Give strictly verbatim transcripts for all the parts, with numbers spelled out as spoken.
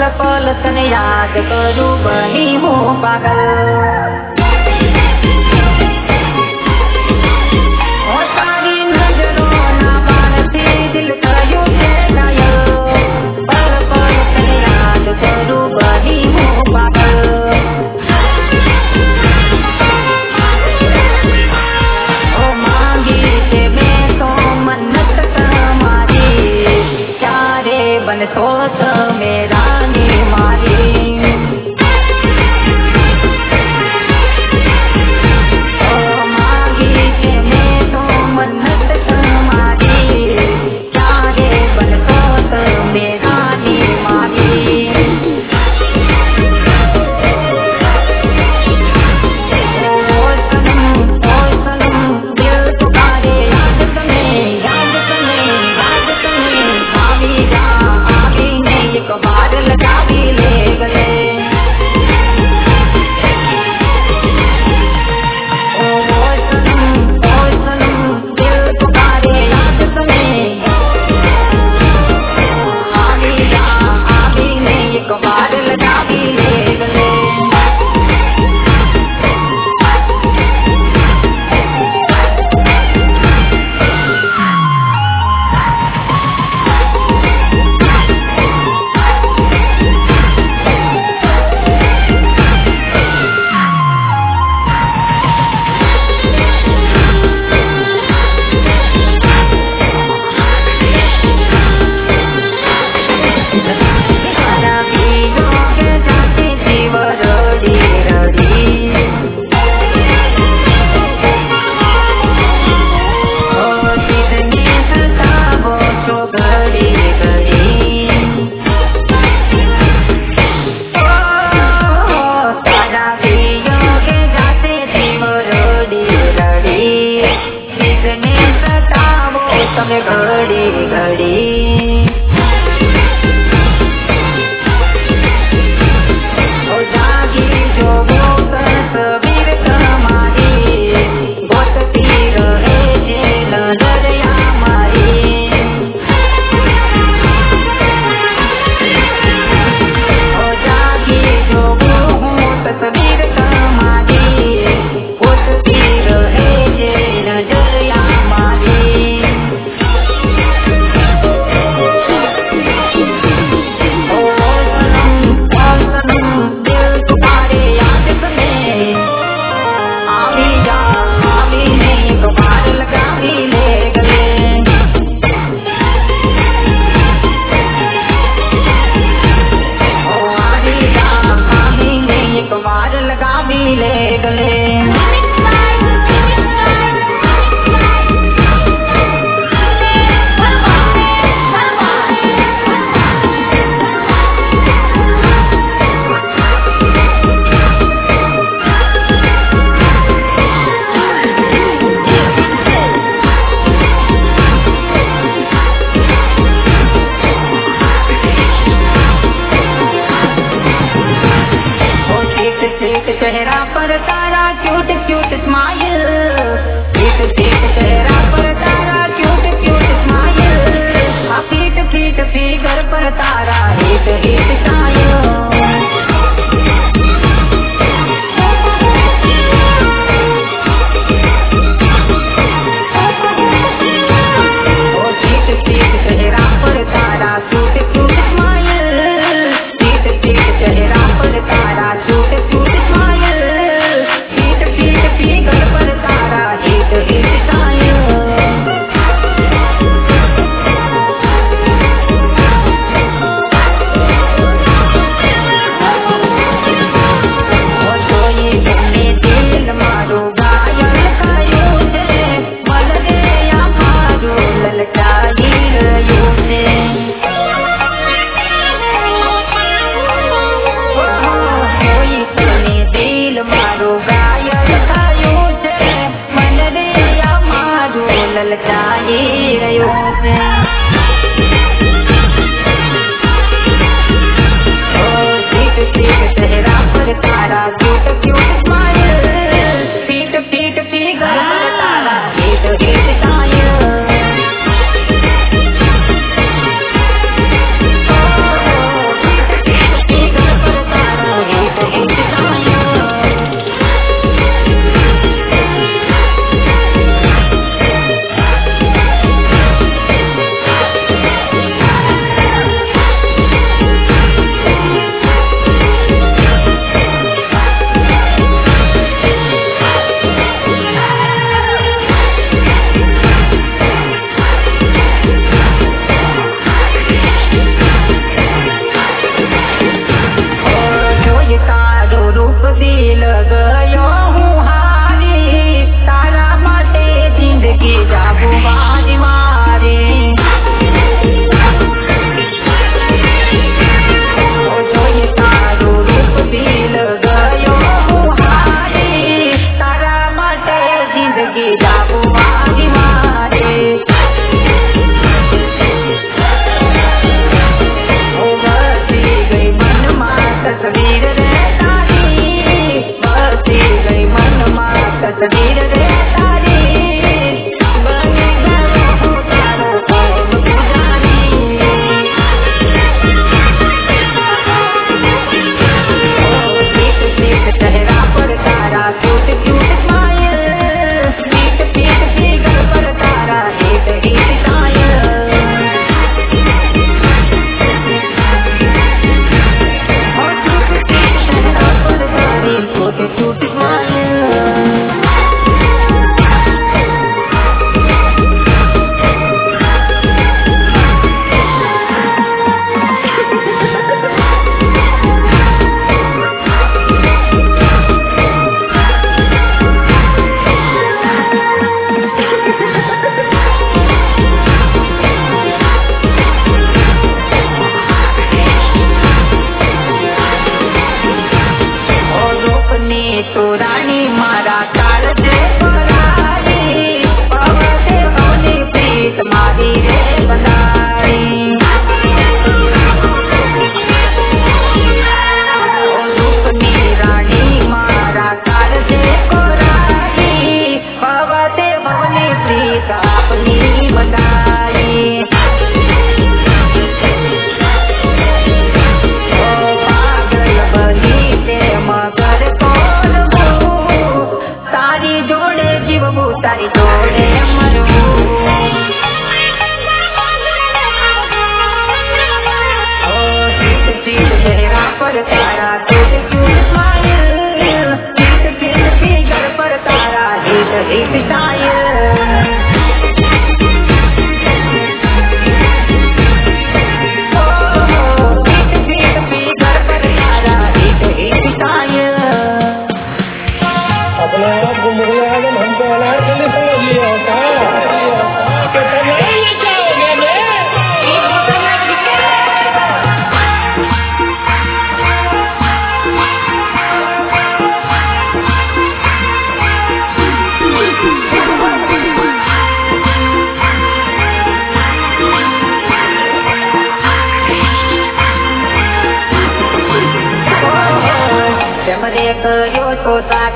पल तने याद करूं बनी हूँ पागल। ओ तारी नजरों ना मारती दिल कयूं से घायल, पल पल तने याद करूं बनी हूँ पागल। ओ मांगी से मैं तो मन्नत कमारी, चारे बन सोच मेरा नी मारी। ओ मांगी से मैं तो मन्नत कमारी, चारे बन सोच मेरा नी मारी। ओ सनम ओ सनम दिल पुकारे याद तुम्हें याद तुम्हें याद तुम्हें, आवी जा आवी नहीं एक बार लगा भी ले गले। ओ सनम ओ सनम दिल पुकारे याद तुम्हें, आवी जा आवी नहीं एक बार लगा भी ले गले। सारा भीगों के जाती थी वो रोड़ी रोड़ी, ओ कितनी सतावो तो घड़ी घड़ी। ओ सारा भीगों के जाती थी वो रोड़ी रोड़ी, कितनी सतावो तुम्हें घड़ी घड़ी। ओ जागी जो वो तस्वीर तुम्हारी, गोतती रहे जे नजरिया मारी। ओ जागी जो वो तस्वीर तुम्हारी, गोतती रहे जे नजरिया मारी। ओ सनम ओ सनम दिल पुकारे याद तुम्हें, आवी जा आवी नहीं एक बार लगा भी ले गले। ओ आवी जा आवी नहीं एक बार लगा भी ले गले। ओ ठीक ठीक चेहरा पर तारा क्यूट क्यूट स्माइल, ठीक ठीक चेहरा पर तारा क्यूट क्यूट स्माइल, आ फीट फीट फिगर पर तारा हिट हिट स्टाइल। ओ ठीक ठीक चेहरा पर तारा क्यूट क्यूट स्माइल, ठीक ठीक चेहरा पर तारा cute cute smile, fit fit figure पर तारा हिट हिट स्टाइल। ओ सोई बने दिल मारो घायल कयो से, मल रे या मारो ललचाई रयो से। सोई बने दिल मारो घायल कयो से, मल रे या मारो ललचाई रयो से। ओ ठीक ठीक चेहरा पर तारा cute cute smile, fit fit figure पर तारा हिट हिट स्टाइल। ओ ठीक ठीक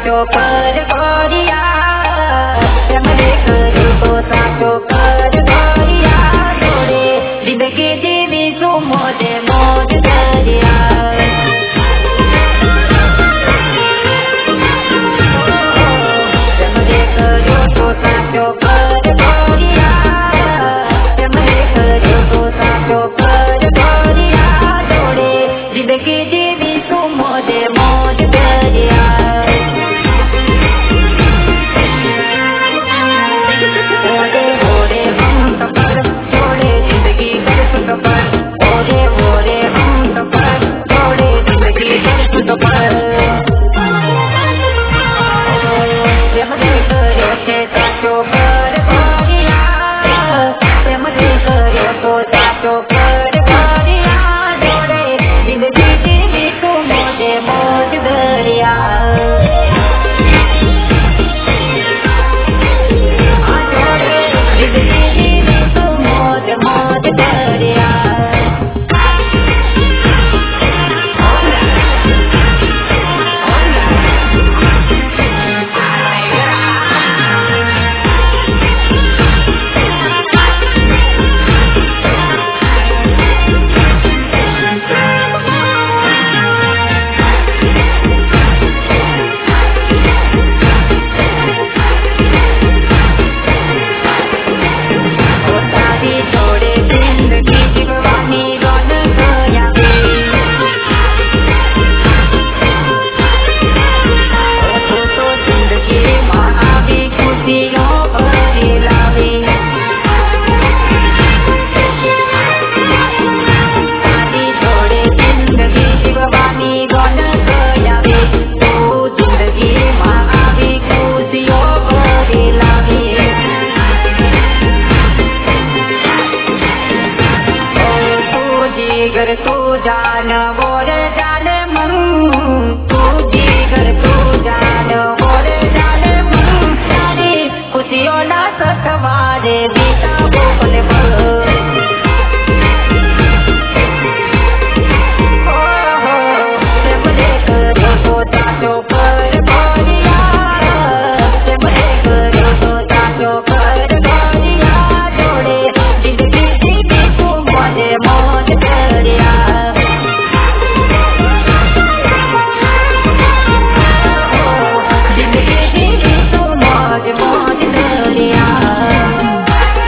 સાચો કર ગોરિયા પ્રેમને કર્યો તો સાચો કર ગોરિયા જોડે જિંદગી જીવી શું મોજે મોજ દરિયા પ્રેમને કર્યો તો સાચો કર ગોરિયા પ્રેમને કર્યો તો સાચો કર ગોરિયા જોડે જિંદગી જીવી શું મોજે મોજ દરિયા ઓરે ઓરે હમ સફર જોડે જિંદગી કરશું સફર ઓરે ઓરે હમ સફર જોડે જિંદગી કરશું સફર પ્રેમને કર્યો છે સાચો કર ગોરિયા પ્રેમને કર્યો તો સાચો કર ગોરિયા જોડે જિંદગી જીવી શું મોજે મોજ દરિયા जिगर तू जान बोल जान मन तू जिगर तू जान बोल जान मन सारी खुशियों ना सतवारे बीता बोल पल हो हो प्रेमने कर्यो तो साचो कर गोरिया प्रेमने कर्यो तो साचो कर गोरिया जोड़े जिंदगी जीवी तू मोजे मोज दरिया जिंदगी जीवी तू मोज मोज दरिया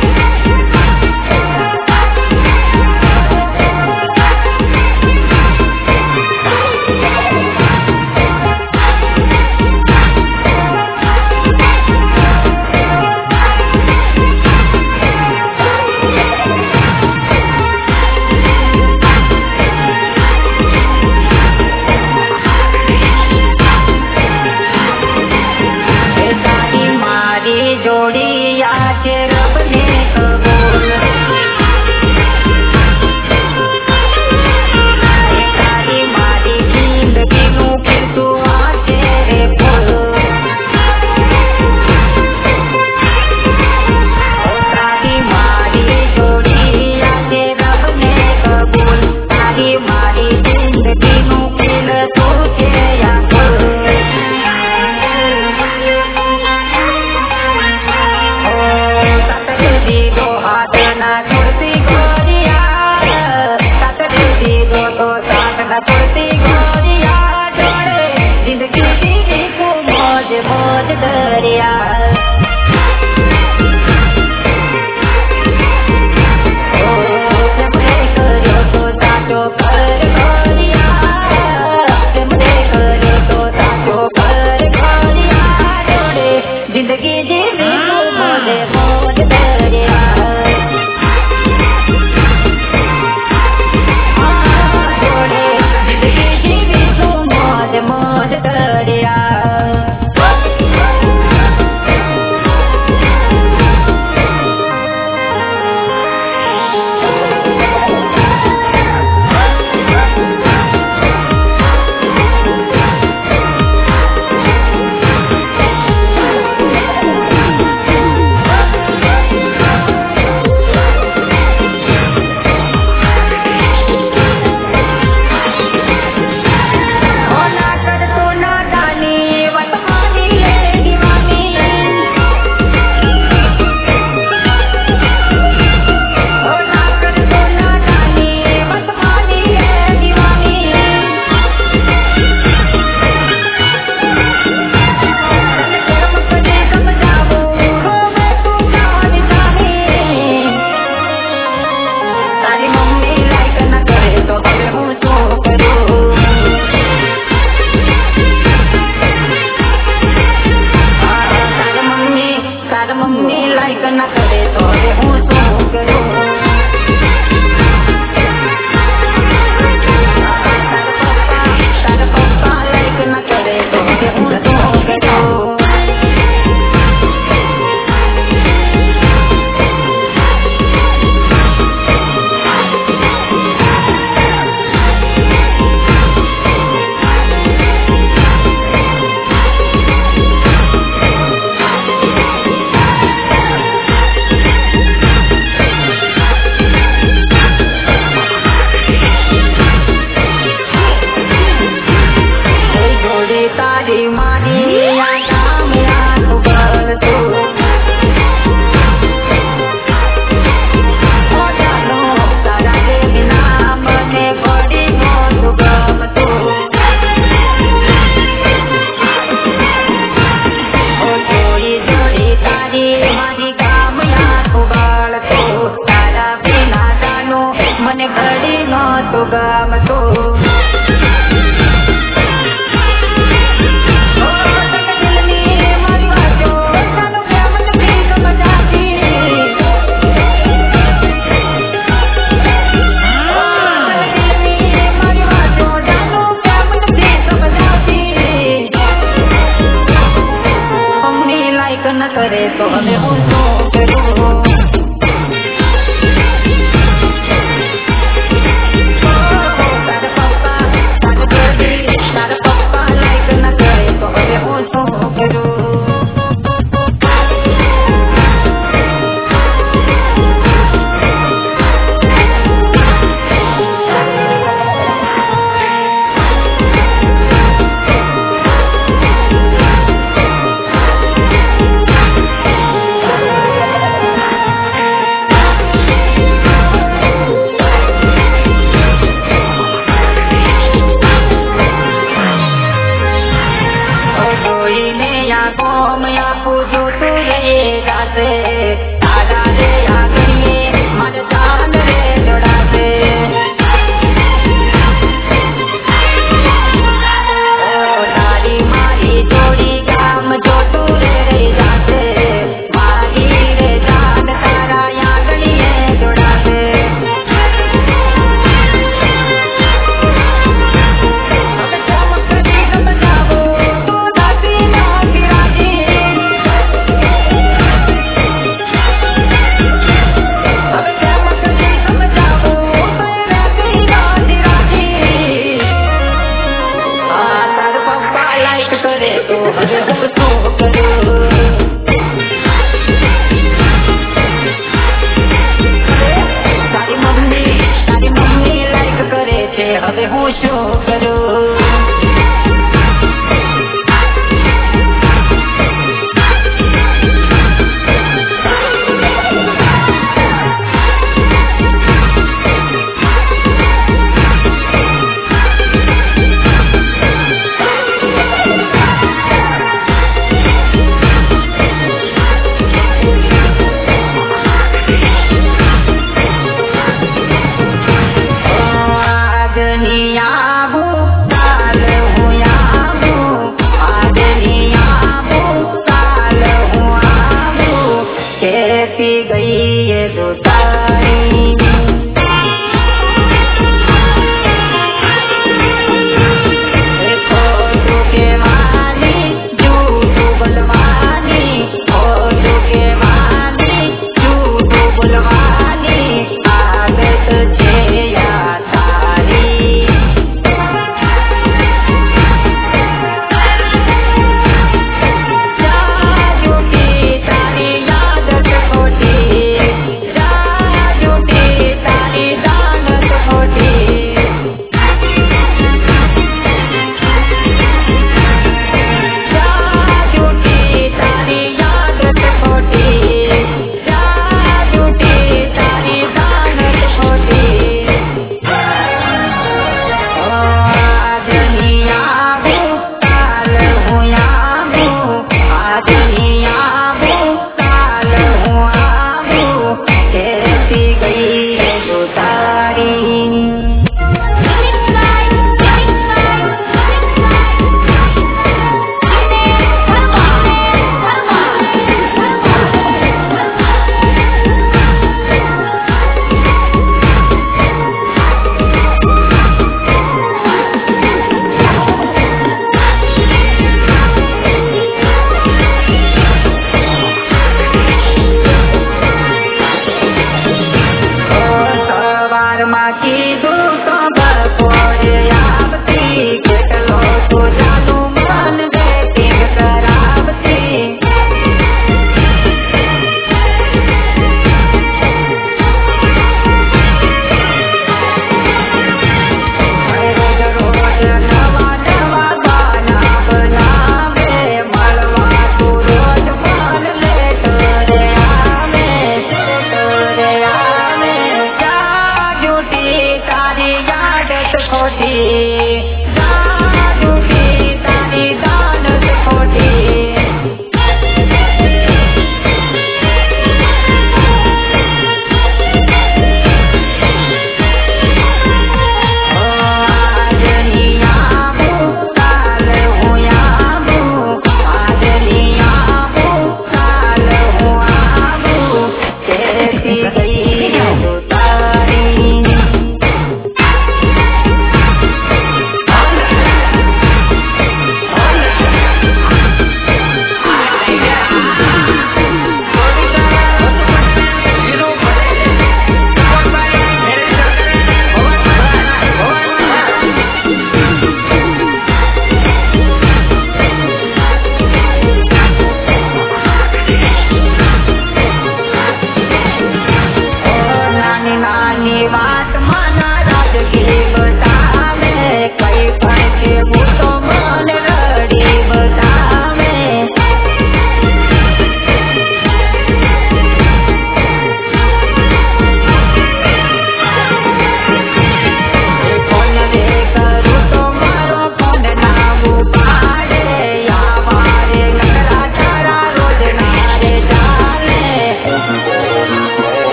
હવે હું શું કરું? તારા પપ્પા લાઈક ન કરે તો હવે હું શું કરું? તારી મારી આ કામ યાદ કરતો ઓ જાનો તારા રે વિના મને પડી નહોતું ગમતું ઓ જોડી જોડી તારી મારી કામ યાદ કરતો તારા વિના જાનો મને પડી નહોતું ગમતું न करे तो हमें હું શું કરું? તારા પપ્પા તારા બેબી તારા પપ્પા લાઈક ન કરે તો હવે હું શું કરું? હવે હું શું કરું?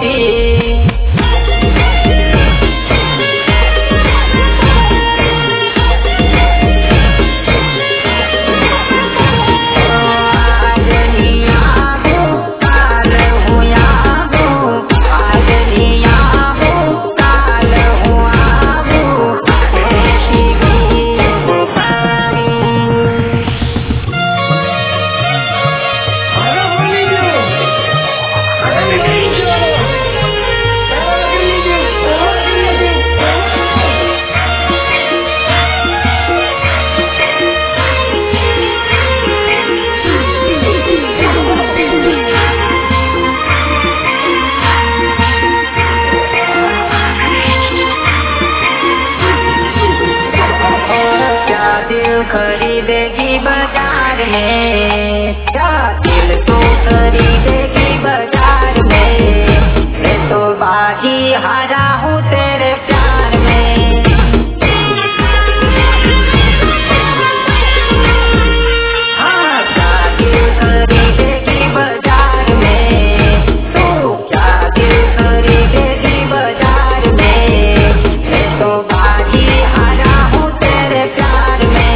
होगी। खरीदेगी बाजार में, क्या दिल तो खरीदेगी बाजार में, मैं तो बाजी हारा हूँ तेरे प्यार में। हाँ क्या दिल खरीदेगी बाजार में, तू क्या दिल खरीदेगी बाजार में, मैं तो बाजी हारा हूँ तेरे प्यार में।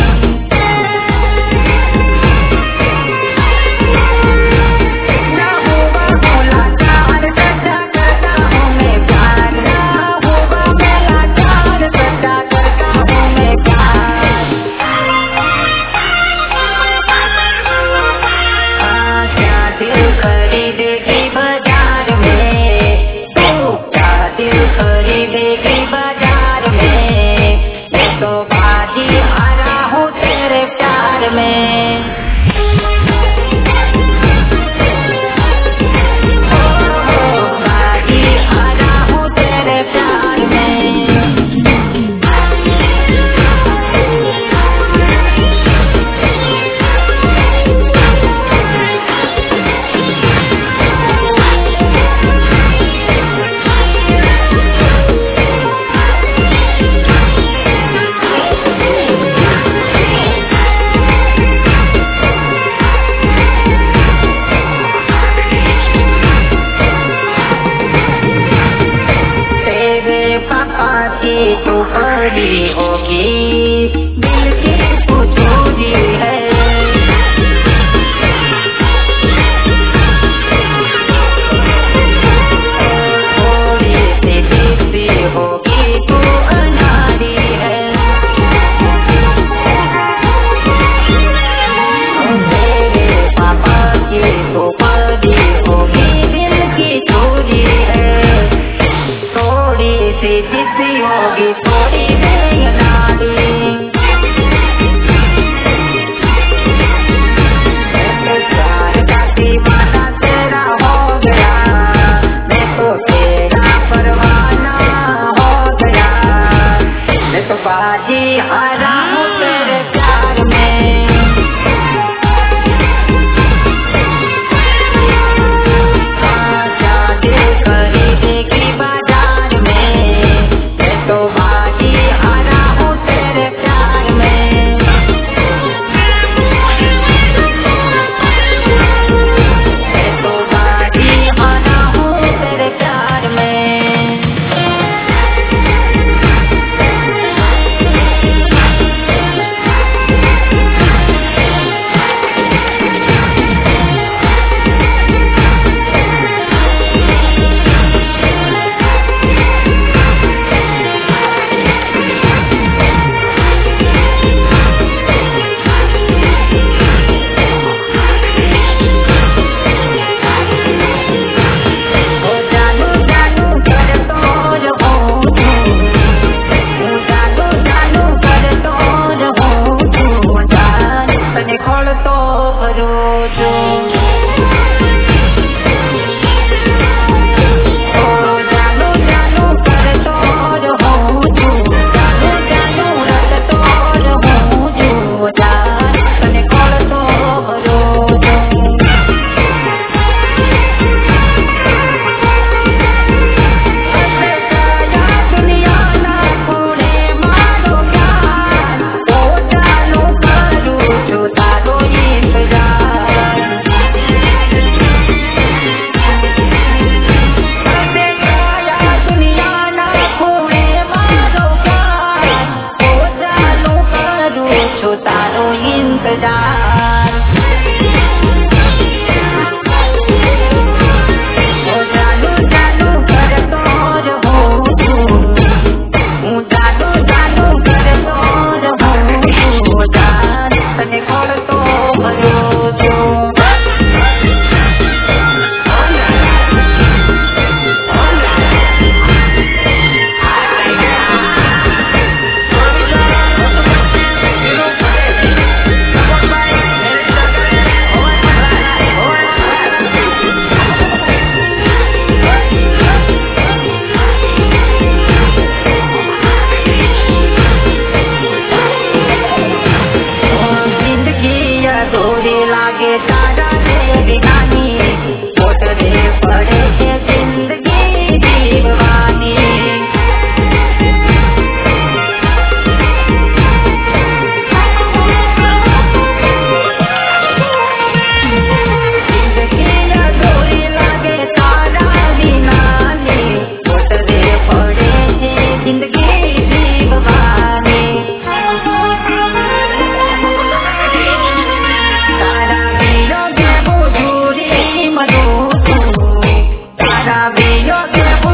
तो बड़ी होगी, दिल की तो चोरी है। थोड़ी सी जिद्दी होगी तो अनाड़ी है। तेरे पापा की तो बड़ी होगी, दिल की चोरी है। थोड़ी सी जिद्दी होगी, थोड़ी बेगनाड़ी, प्यार का दीवाना तेरा हो गया, मैं तो तेरा परवाना हो गया, मैं तो बाजी हारा हूँ तेरे प्यार में। हाँ क्या दिल खरीदेगी बाजार में, तो बाजी हारा हूँ तेरे प्यार में। तो बाजी हारा हूँ तेरे प्यार में। છો તારો ઇંતજાર ઓ ચાલુ ચાલુ કરતો જ હોઉં છું હું ચાલુ ચાલુ કરતો જ હોઉં છું જાન તને ખોલતો ભર્યો છું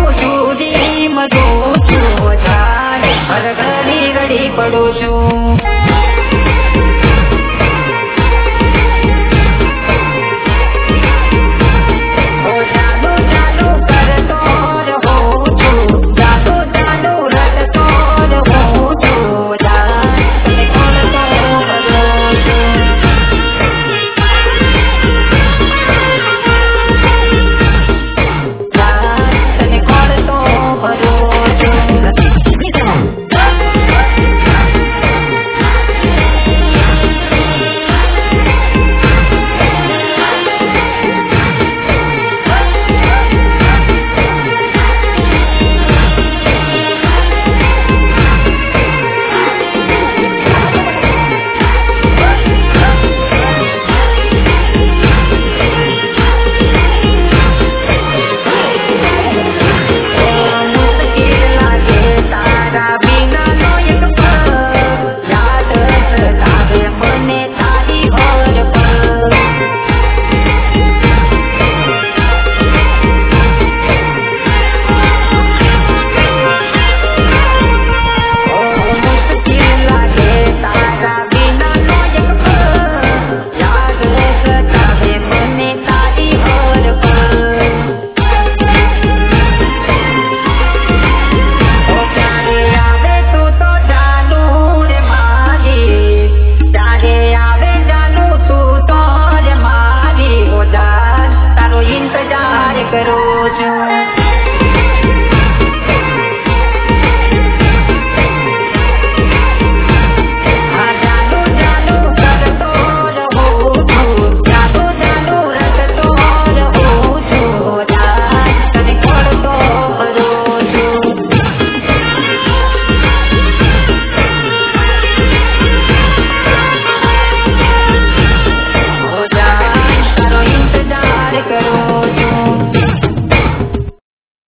પડું છું